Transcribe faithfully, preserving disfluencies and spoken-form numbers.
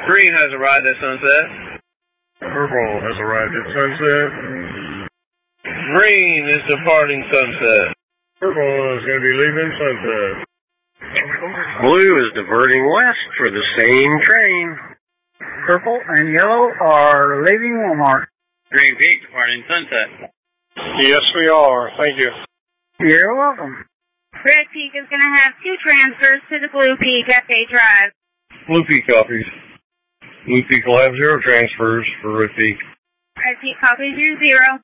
Green has arrived at Sunset. Purple has arrived at Sunset. Green is departing Sunset. Purple is going to be leaving Sunset. Blue is diverting west for the same train. Purple and yellow are leaving Walmart. Green Peak departing Sunset. Yes, we are. Thank you. You're welcome. Red Peak is going to have two transfers to the Blue Peak as they drive. Blue Peak copies. Blue Peak will have zero transfers for Red Peak. Red Peak copies you zero.